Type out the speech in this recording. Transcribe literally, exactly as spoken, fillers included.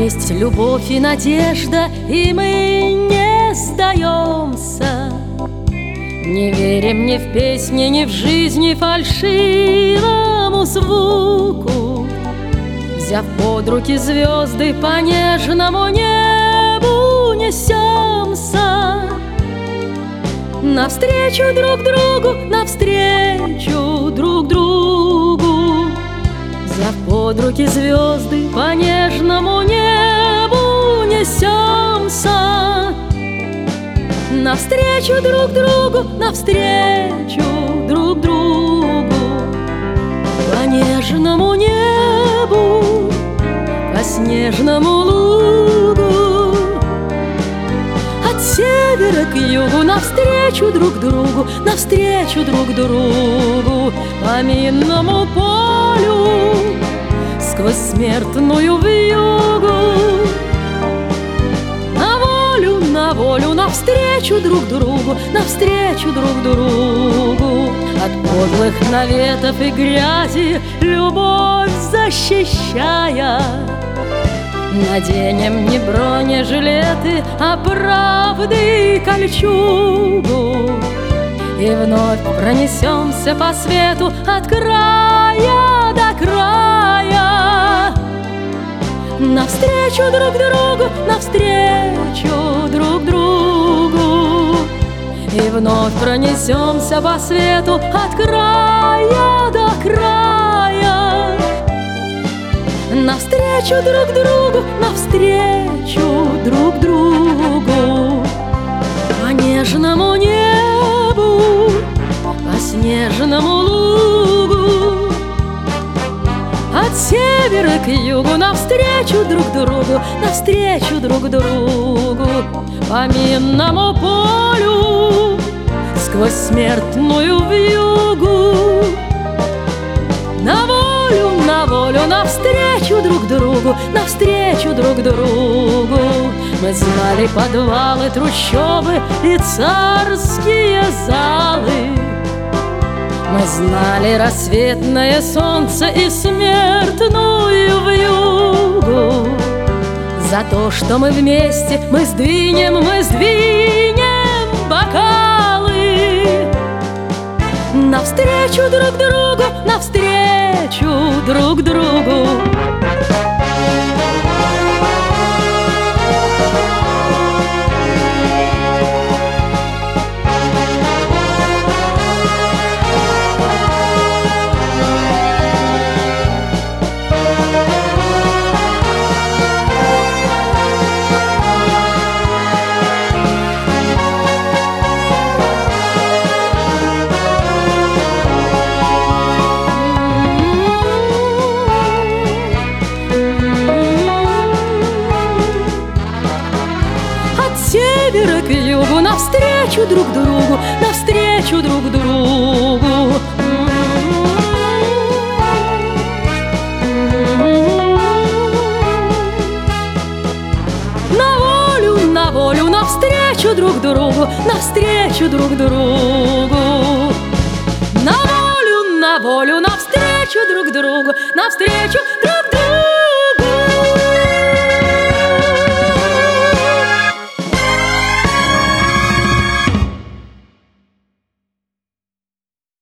есть любовь и надежда, и мы не сдаемся. Не верим ни в песни, ни в жизнь, ни фальшивому звуку. Взяв под руки звезды, по нежному небу несемся. Навстречу друг другу, навстречу друг другу. Взяв под руки звезды, по нежному небу несемся. Навстречу друг другу, навстречу друг другу. По нежному небу, по снежному лугу. От севера к югу, навстречу друг другу, навстречу друг другу. По минному полю, сквозь смертную вьюгу. На волю, на волю, навстречу друг другу, навстречу друг другу. От подлых наветов и грязи, любовь защищая, наденем не бронежилеты, а правды кольчугу. И вновь пронесемся по свету от края до края. Навстречу друг другу, навстречу друг другу. И вновь пронесемся по свету от края до края. Навстречу друг другу, навстречу друг другу. По нежному небу, по снежному лугу. От севера к югу, навстречу друг другу, навстречу друг другу. По минному полю, сквозь смертную вьюгу. На волю, на волю, навстречу друг другу, навстречу друг другу. Мы знали подвалы, трущобы и царские залы. Мы знали рассветное солнце и смертную вьюгу. За то, что мы вместе, мы сдвинем, мы сдвинем бокалы. Навстречу друг другу, навстречу друг другу. К югу, навстречу друг другу, навстречу друг другу. На волю, на волю, навстречу друг другу, навстречу друг другу. На волю, на волю, навстречу друг другу, навстречу